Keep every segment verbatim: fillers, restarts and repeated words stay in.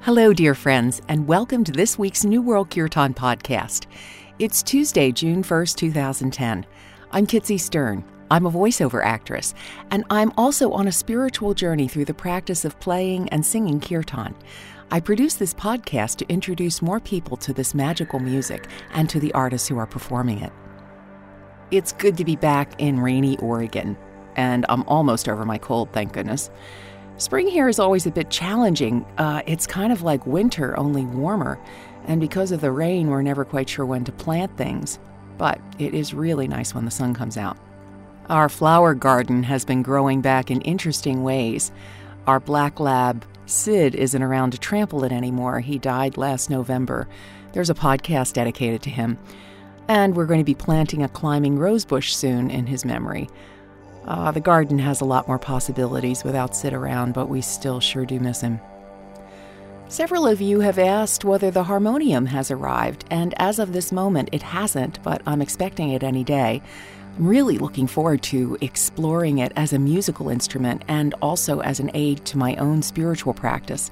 Hello, dear friends, and welcome to this week's New World Kirtan podcast. It's Tuesday, June first, two thousand ten. I'm Kitsy Stern. I'm a voiceover actress, and I'm also on a spiritual journey through the practice of playing and singing kirtan. I produce this podcast to introduce more people to this magical music and to the artists who are performing it. It's good to be back in rainy Oregon, and I'm almost over my cold, thank goodness. Spring here is always a bit challenging. Uh, it's kind of like winter, only warmer, and because of the rain, we're never quite sure when to plant things. But it is really nice when the sun comes out. Our flower garden has been growing back in interesting ways. Our black lab, Sid, isn't around to trample it anymore. He died last November. There's a podcast dedicated to him. And we're going to be planting a climbing rosebush soon in his memory. Uh, the garden has a lot more possibilities without Sid around, but we still sure do miss him. Several of you have asked whether the harmonium has arrived, and as of this moment, it hasn't, but I'm expecting it any day. I'm really looking forward to exploring it as a musical instrument and also as an aid to my own spiritual practice.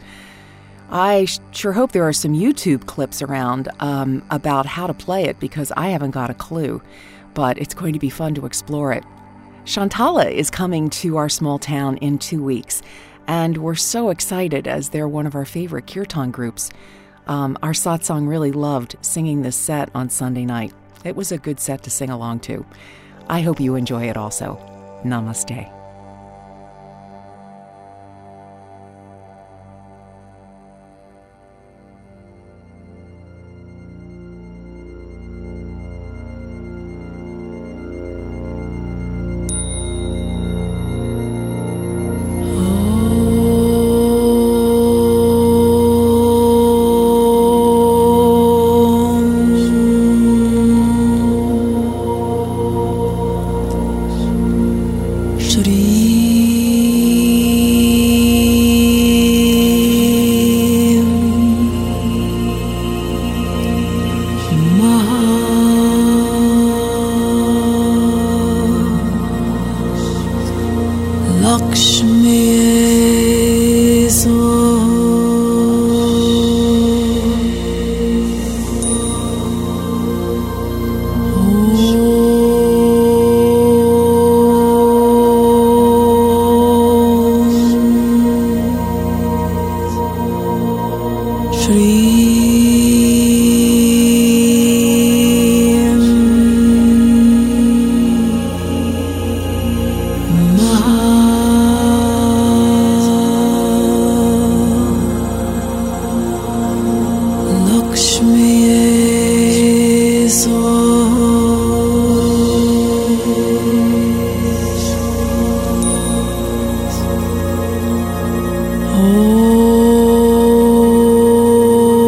I sure hope there are some YouTube clips around um, about how to play it, because I haven't got a clue, but it's going to be fun to explore it. Shantala is coming to our small town in two weeks, and we're so excited as they're one of our favorite kirtan groups. Um, our satsang really loved singing this set on Sunday night. It was a good set to sing along to. I hope you enjoy it also. Namaste. Oh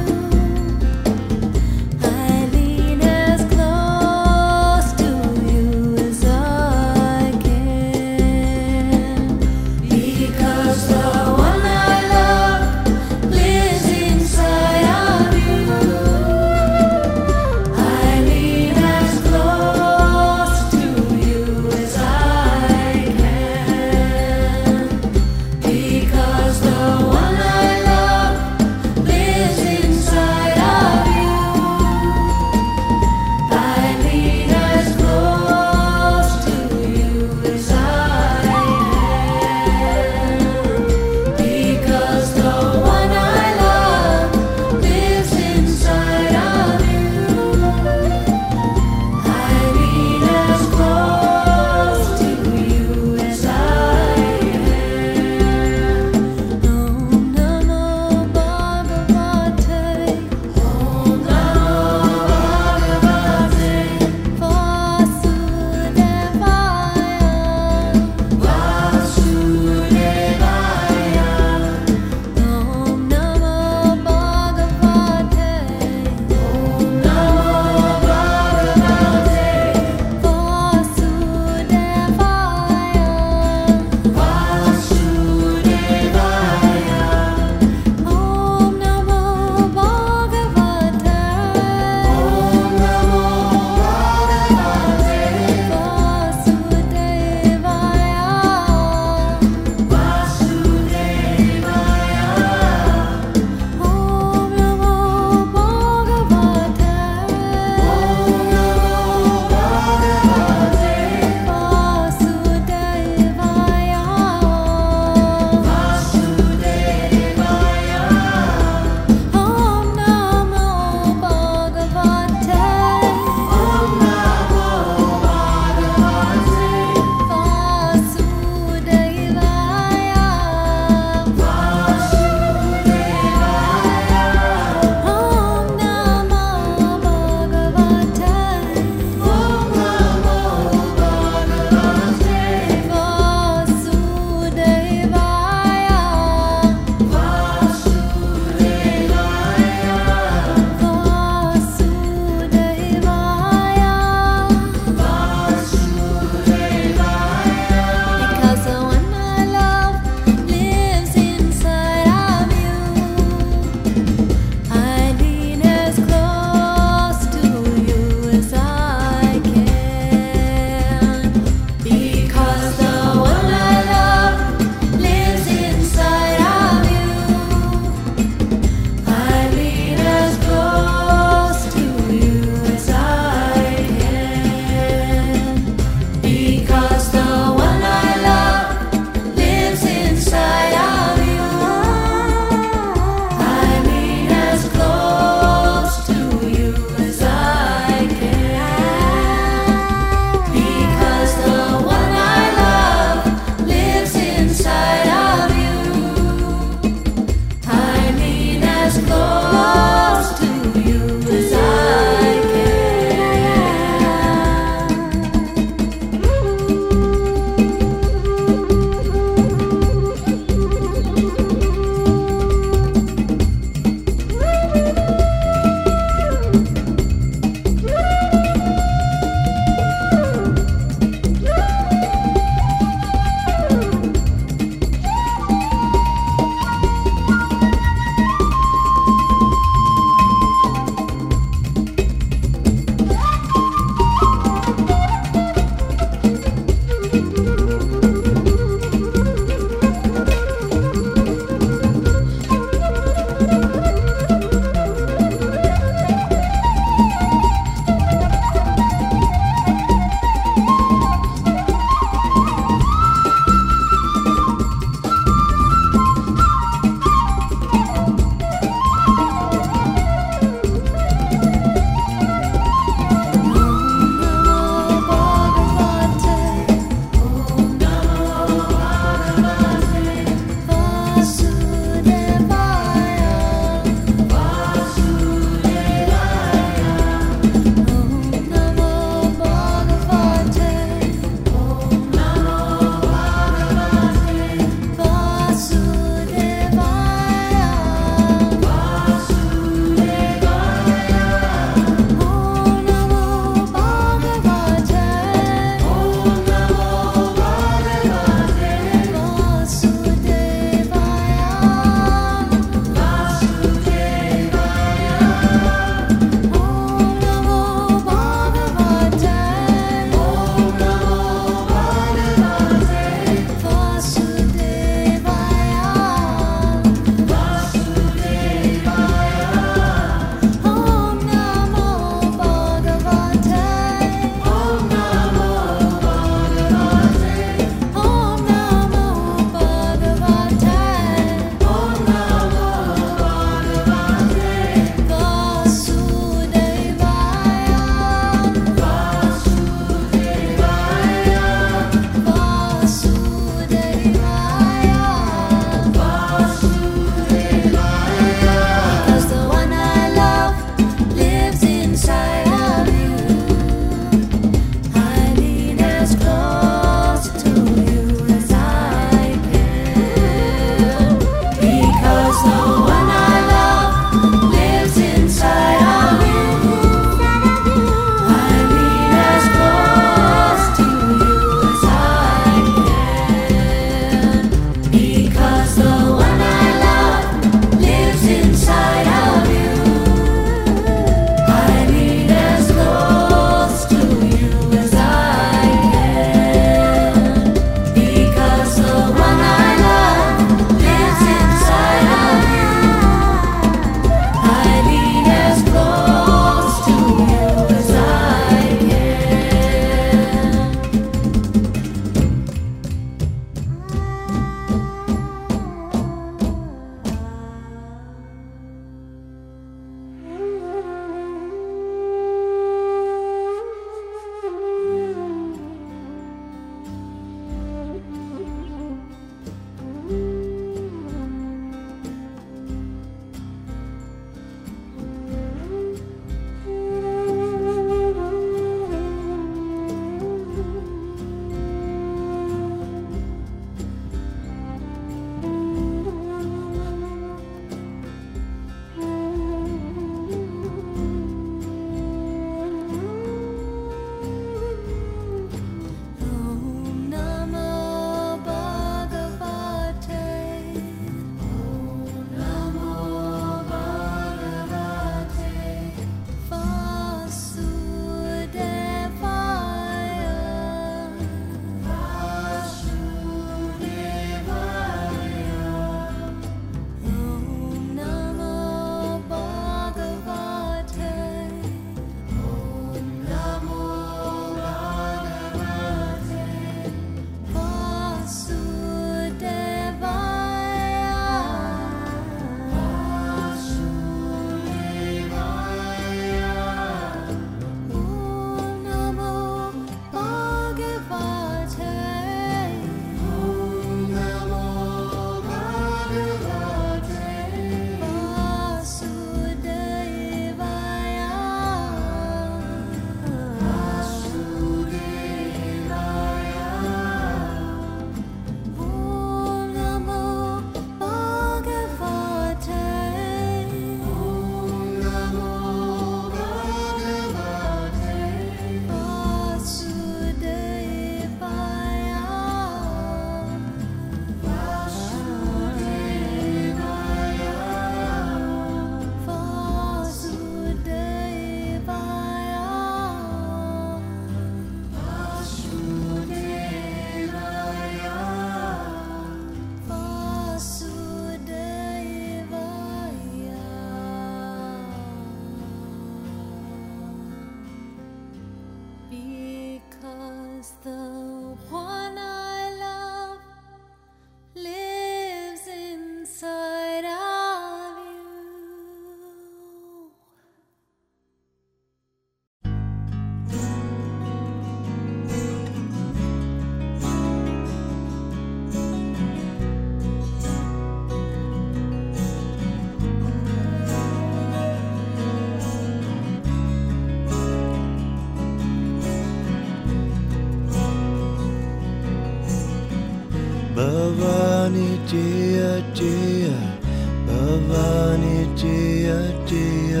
Bhavani Jaya Jaya, Bhavani Jaya Jaya.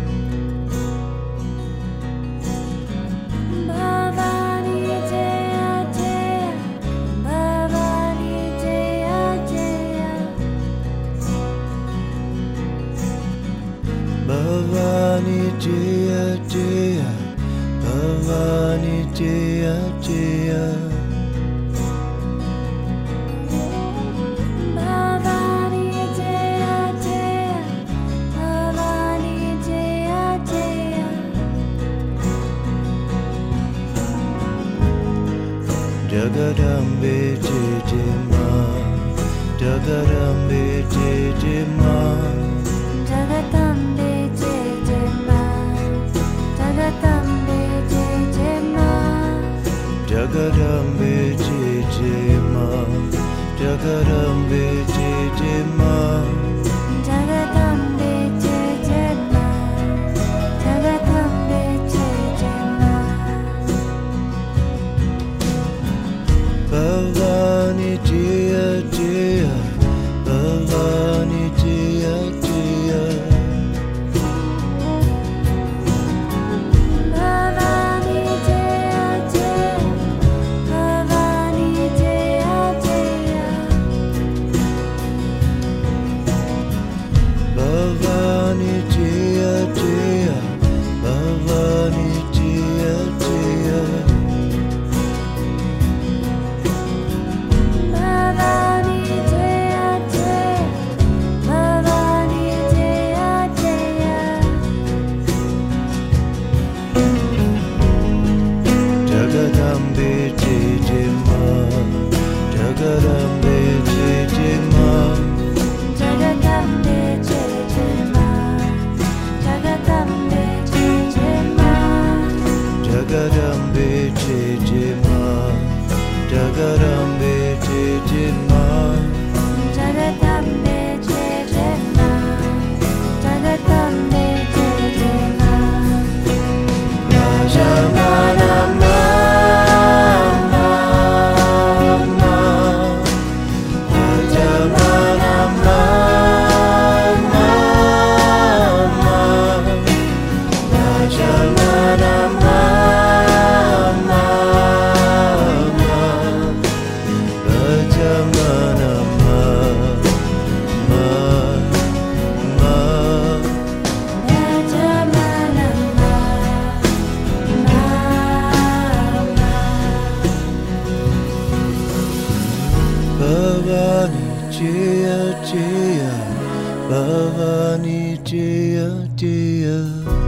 Bhavani Jaya Jaya, Bhavani Jaya Jaya. Bhavani Jaya Jaya, Bhavani Jaya Jaya. Bhavani Jaya Jaya, Bhavani Jaya Jaya. Jagadambe Jai Jai Ma, Jagadambe Jai Jai Ma, Jagatambe Jai Jai Ma, Jagatambe Jai Jai Ma. Jagadambe Jai Jai Ma, Jagadambe Jai Jai Ma, Jagatambe Jai Jai Ma, Jagatambe Jai Jai Ma. Bhavani Jaya Jaya, Bhavani Jaya Jaya. Bhavani Jaya Jaya, Bhavani Jaya Jaya. Bhavani Jaya Jaya, Bhavani Jaya Jaya. Bhavani Jaya Jaya, Bhavani Jaya Jaya. Jagadambe Jai Jai Ma, Jagadambe Jai Jai Ma, Jagatambe Jai Jai Ma, Jagatambe Jai Jai Ma. Jagadambe Jai Jai Ma, Jagadambe Jai Jai Ma. Jagatambe Jai Jai Ma, Jagatambe Jai Jai Ma. Rajamana Ma, Ma, Ma. Rajamana Ma, Ma, Ma. Rajamana Ma, Ma, Ma. Rajamana Ma, Ma, Ma. Rajamana Ma, Ma, Ma. Bhavani Jaya Jaya, Bhavani Jaya Jaya.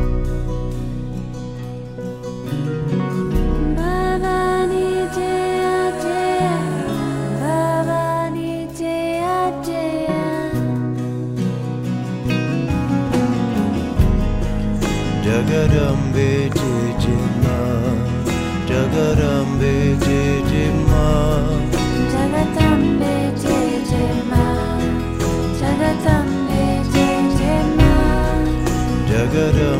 Bhavani Jaya Jaya, Bhavani Jaya Jaya. Jagadambe Jai Jai Ma, Jagadambe Jai Jai Ma, Jagatambe Jai Jai Ma, Jagatambe Jai Jai Ma. Jagadambe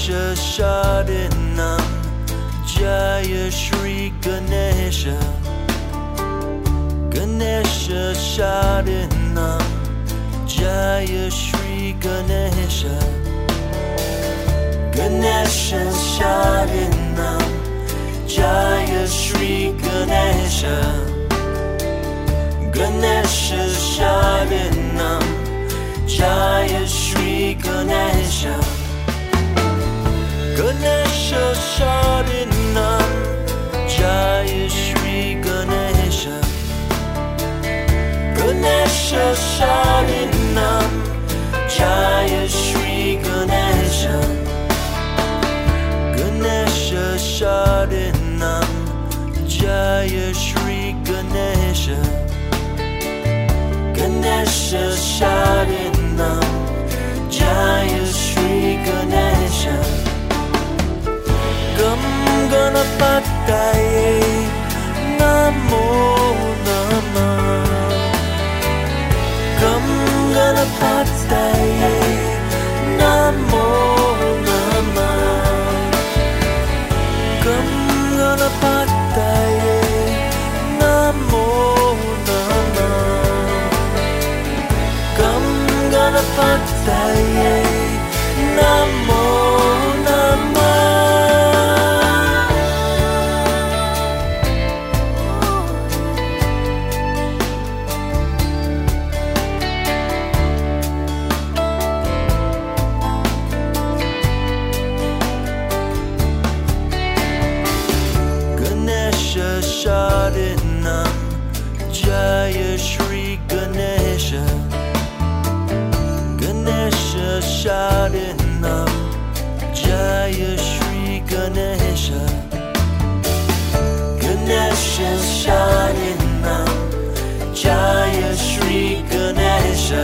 Ganesha Shardinam Jaya Shri Ganesha Ganesha Shardinam Jaya Shri Ganesha Ganesha Shardinam Jaya Shri Ganesha Ganesha Shardinam Jaya Shri Ganesha Ganesha Shardinam Jaya Shri Ganesha Ganesha Shardinam Jaya Shri Ganesha Ganesha Shardinam Jaya Shri Ganesha Ganesha Shardinam Jaya Shri Ganesha Gam Ganapataye Namo Namah Gam Ganapataye Namo Namah Gam Ganapataye Namo Namah Gam Ganapataye Namo Namah Shardinam Jaya Shri Ganesha Ganesha Shardinam Jaya Shri Ganesha Ganesha Shardinam Jaya Shri Ganesha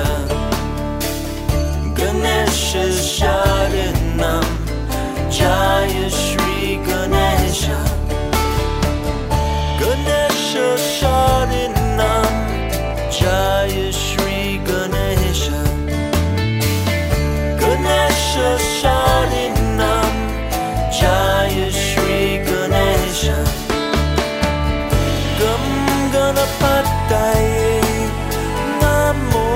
Ganesha Shardinam Jaya Shri Ganesha Ganesha Shardinam Jaya Shri Ganesha Ganesha Shardinam Jaya Shri Ganesha Gam Ganapataye Namo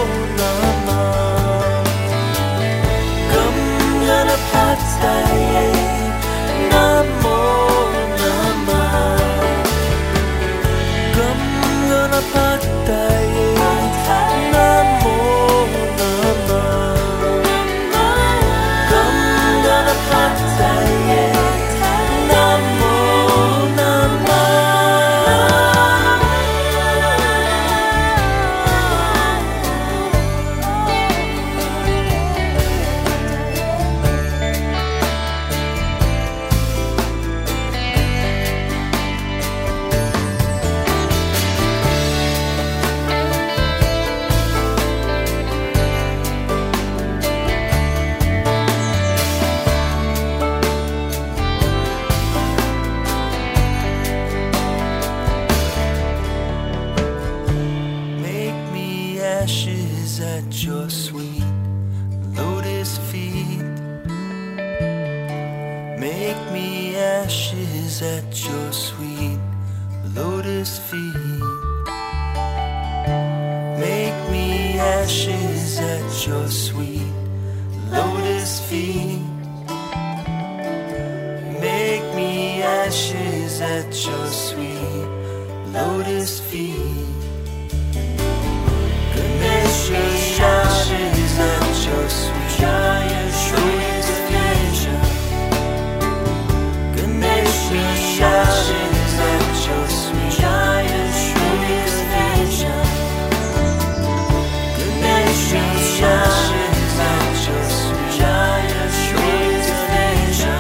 Namah Gam Ganapataye Namo Ganapataye Namo Namah Gam Ganapataye Namo Namah Ashes at your sweet lotus feet. Make me ashes at your sweet lotus feet. Make me ashes at your sweet lotus feet. Make me ashes at your sweet lotus feet. Ganesha ashes at your sweet Jaya Shri Ganesha. Ganesha ashes at your sweet Jaya Shri Ganesha. Ganesha ashes at your sweet Jaya Shri Ganesha.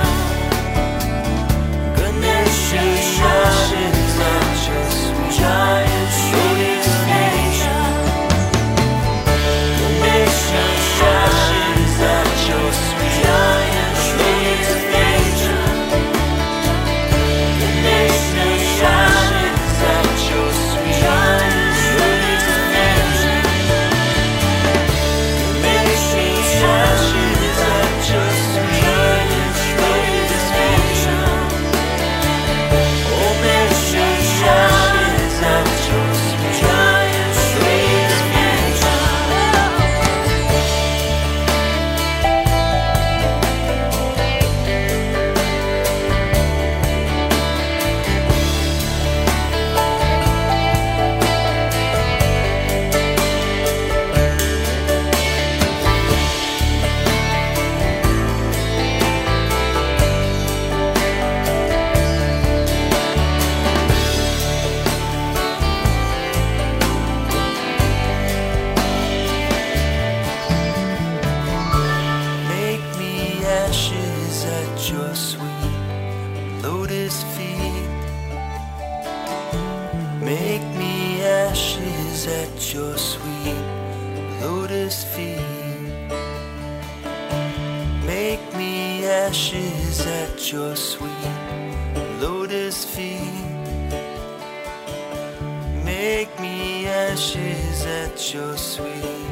Ganesha ashes at your sweet Jaya Shri lotus feet. Make me ashes at your sweet lotus feet. Make me ashes at your sweet